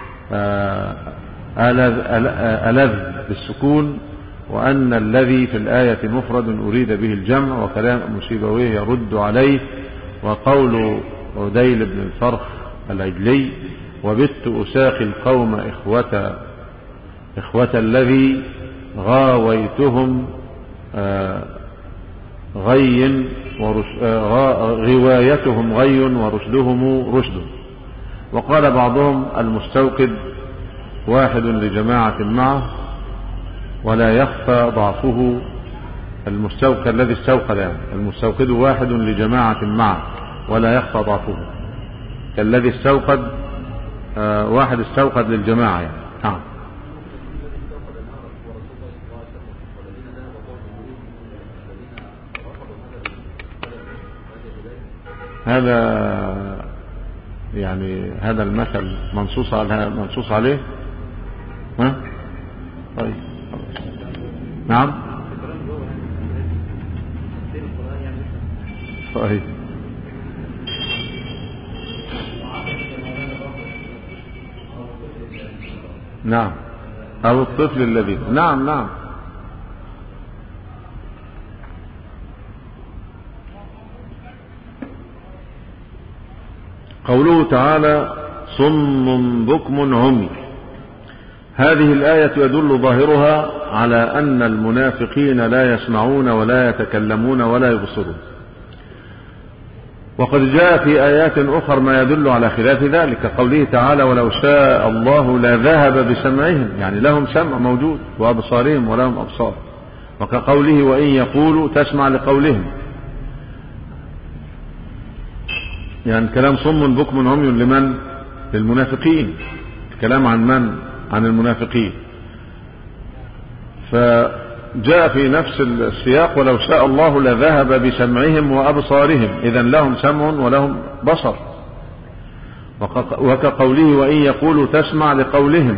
ألذ بالسكون، وأن الذي في الآية مفرد أريد به الجمع، وكلام سيبويه يرد عليه. وقول عديل بن الفرخ العجلي: وبت أساقي القوم إخوة إخوة الذي غاويتهم غي غوايتهم غي ورشدهم رشد. وقال بعضهم: المستوقد واحد لجماعة معه ولا يخفى ضعفه. المستوقد الذي استوقد يعني المستوقد واحد لجماعة معه ولا يخفى ضعفه، كالذي استوقد آه واحد استوقد للجماعة يعني. نعم. هذا يعني هذا المثل منصوص على منصوص عليه. ها طيب. نعم. طيب. نعم. أو الطفل الذي نعم نعم قوله تعالى: صم بكم عمي. هذه الآية يدل ظاهرها على أن المنافقين لا يسمعون ولا يتكلمون ولا يبصرون. وقد جاء في آيات أخرى ما يدل على خلاف ذلك، كقوله تعالى: ولو شاء الله لذهب بسمعهم، يعني لهم سمع موجود، وأبصارهم ولهم أبصار. وكقوله: وإن يقولوا تسمع لقولهم، يعني كلام صم بكم عمي لمن؟ للمنافقين. الكلام عن من؟ عن المنافقين. فجاء في نفس السياق: ولو شاء الله لذهب بسمعهم وأبصارهم، إذن لهم سمع ولهم بصر. وكقوله: وإن يقولوا تسمع لقولهم،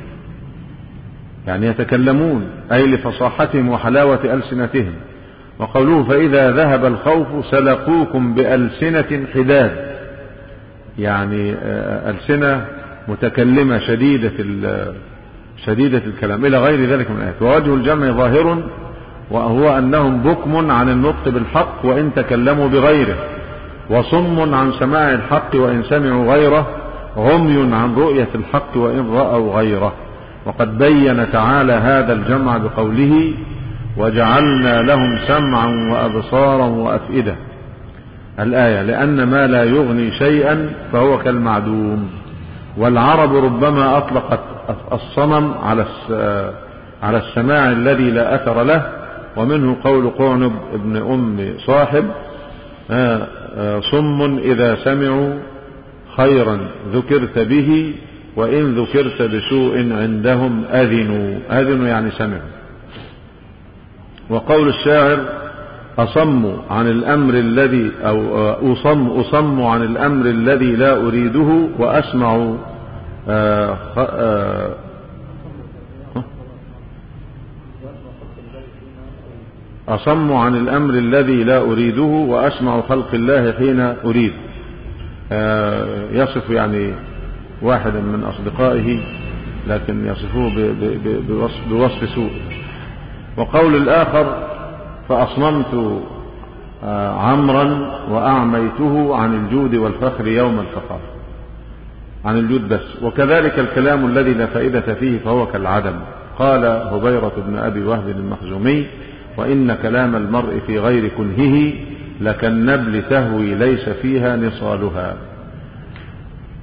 يعني يتكلمون أي لفصاحتهم وحلاوة ألسنتهم. وقوله: فإذا ذهب الخوف سلقوكم بألسنة حداد، يعني ألسنة متكلمة شديدة شديدة الكلام إلى غير ذلك من الآيات. ووجه الجمع ظاهر، وهو أنهم بكم عن النطق بالحق وإن تكلموا بغيره، وصم عن سماع الحق وإن سمعوا غيره، عمي عن رؤية الحق وإن رأوا غيره. وقد بين تعالى هذا الجمع بقوله: وجعلنا لهم سمعا وأبصارا وأفئدة، الآية، لأن ما لا يغني شيئا فهو كالمعدوم. والعرب ربما أطلقت الصمم على على السماع الذي لا أثر له، ومنه قول قعنب ابن أم صاحب: صم إذا سمعوا خيرا ذكرت به وإن ذكرت بسوء عندهم أذنوا. أذنوا يعني سمعوا. وقول الشاعر: أصم عن الأمر الذي أو أصم أصم عن الأمر الذي لا أريده وأسمع آآ آآ أصم عن الأمر الذي لا أريده وأسمع خلق الله حين أريد. يصف يعني واحدا من أصدقائه، لكن يصفوه بوصف, بوصف سوء. وقول الآخر: فأصممت عمرا وأعميته عن الجود والفخر يوم الفقر، عن الجود بس. وكذلك الكلام الذي لا فائدة فيه فهو كالعدم. قال هبيرة بن أبي وهب المخزومي: وإن كلام المرء في غير كنهه لكالنبل تهوي ليس فيها نصالها.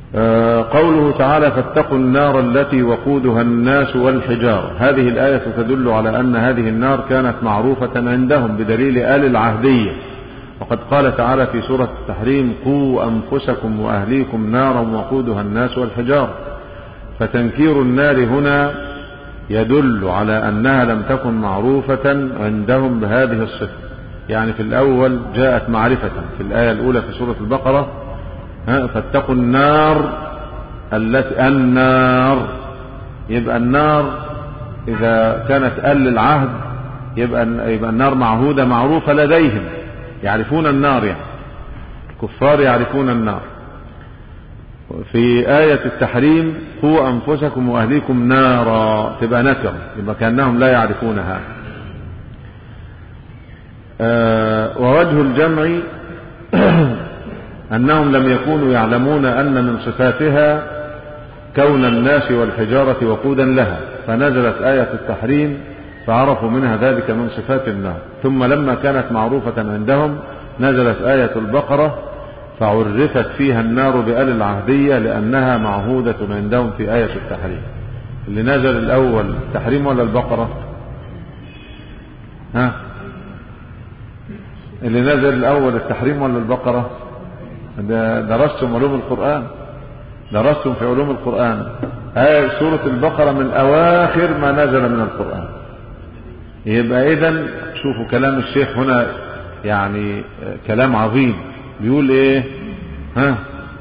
قوله تعالى فاتقوا النار التي وقودها الناس والحجارة، هذه الآية تدل على أن هذه النار كانت معروفة عندهم بدليل آل العهدية، وقد قال تعالى في سورة التحريم قوا أنفسكم وأهليكم نارا وقودها الناس والحجارة. فتنكير النار هنا يدل على أنها لم تكن معروفة عندهم بهذه الصفة. يعني في الأول جاءت معرفة في الآية الأولى في سورة البقرة فاتقوا النار التي النار، يبقى النار إذا كانت آل العهد يبقى, يبقى النار معهودة معروفة لديهم، يعرفون النار، يعني الكفار يعرفون النار. في آية التحريم قوا أنفسكم وأهليكم نارا تبقى نكرة، يبقى كأنهم لا يعرفونها. آه ووجه الجمع أنهم لم يكونوا يعلمون أن من صفاتها كون الناس والحجارة وقودا لها، فنزلت آية التحريم فعرفوا منها ذلك من صفات النار. ثم لما كانت معروفة عندهم نزلت آية البقرة فعرفت فيها النار بآل العهدية لأنها معهودة عندهم في آية التحريم. اللي نزل الأول التحريم ولا البقرة؟ ها اللي نزل الأول التحريم ولا البقرة؟ درستم علوم القرآن، درستم في علوم القرآن آية سورة البقرة من أواخر ما نزل من القرآن. يبقى إذن شوفوا كلام الشيخ هنا يعني كلام عظيم. بيقول إيه؟ ها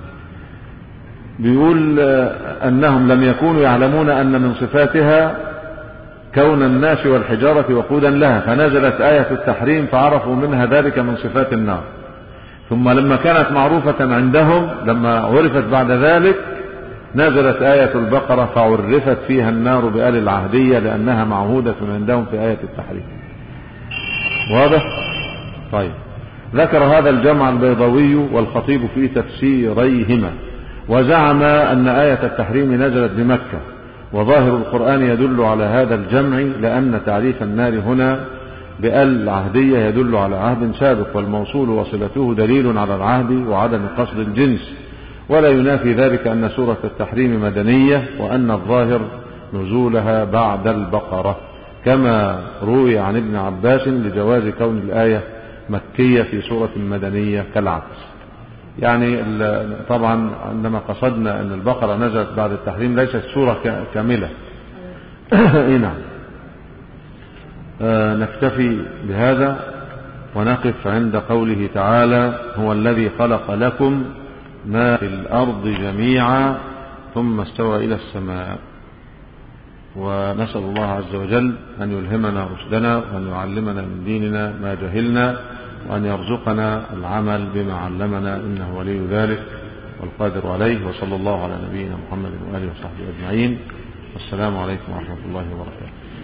بيقول أنهم لم يكونوا يعلمون أن من صفاتها كون الناس والحجارة وقودا لها، فنزلت آية التحريم فعرفوا منها ذلك من صفات النار. ثم لما كانت معروفة عندهم لما عرفت بعد ذلك نزلت آية البقرة فعرفت فيها النار بآل العهدية لأنها معهودة عندهم في آية التحريم. واضح؟ طيب، ذكر هذا الجمع البيضاوي والخطيب في تفسيريهما، وزعم أن آية التحريم نزلت بمكة، وظاهر القرآن يدل على هذا الجمع لأن تعريف النار هنا بآل العهدية يدل على عهد سابق، والموصول وصلته دليل على العهد وعدم قصد الجنس، ولا ينافي ذلك أن سورة التحريم مدنية وأن الظاهر نزولها بعد البقرة، كما روي عن ابن عباس لجواز كون الآية مكية في سورة مدنية كالعكس. يعني طبعا عندما قصدنا أن البقرة نزلت بعد التحريم ليست سورة كاملة. نعم. آه نكتفي بهذا ونقف عند قوله تعالى هو الذي خلق لكم ما في الأرض جميعا ثم استوى إلى السماء. ونسأل الله عز وجل أن يلهمنا رشدنا وأن يعلمنا من ديننا ما جهلنا وأن يرزقنا العمل بما علمنا إنه ولي ذلك والقادر عليه. وصلى الله على نبينا محمد وآله وصحبه أجمعين. والسلام عليكم ورحمة الله وبركاته.